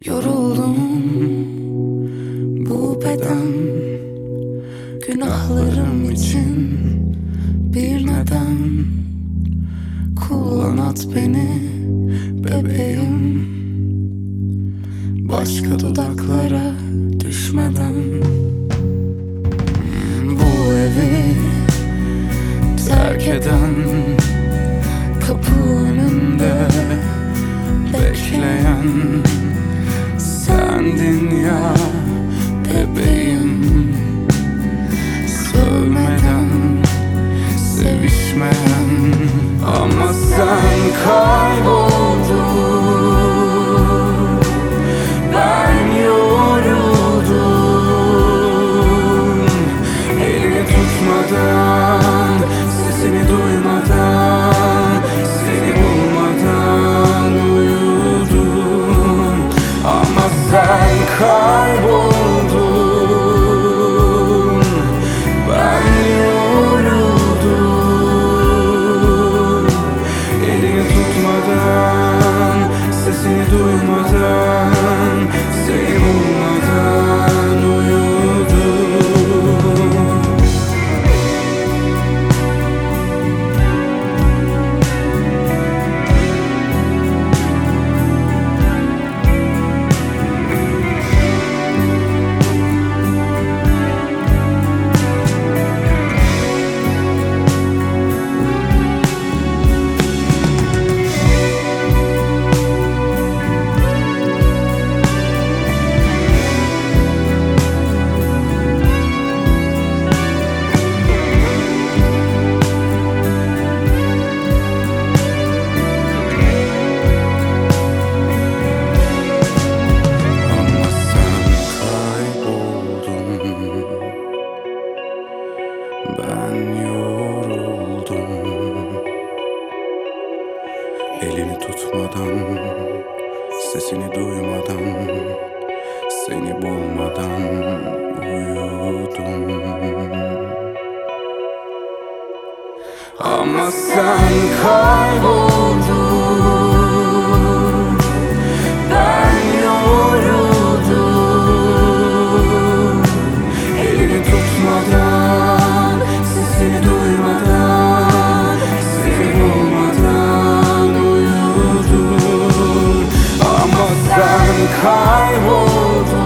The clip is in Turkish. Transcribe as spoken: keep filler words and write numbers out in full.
Yoruldum bu beden, günahlarım için bir neden. Kullan at beni bebeğim, başka dudaklara düşmeden. Bu evi terk eden, kapı önünde bekleyen sendin ya bebeğim. Sövmeden, sevişmeyen ama sen kayboldun. Ben yoruldum, elini tutmadan, sesini duymadan, seni bulmadan uyudum. Ama sen kayboldun, ben yoruldum, elini tutmadan, sesini duymadan, seni bulmadan uyudum. Ben yoruldum, elini tutmadan, sesini duymadan, seni bulmadan uyudum. Ama sen kayboldun, ben yoruldum, elini tutmadan, seni duymadan, seni bulmadan uyudum. Ama sen kayboldun.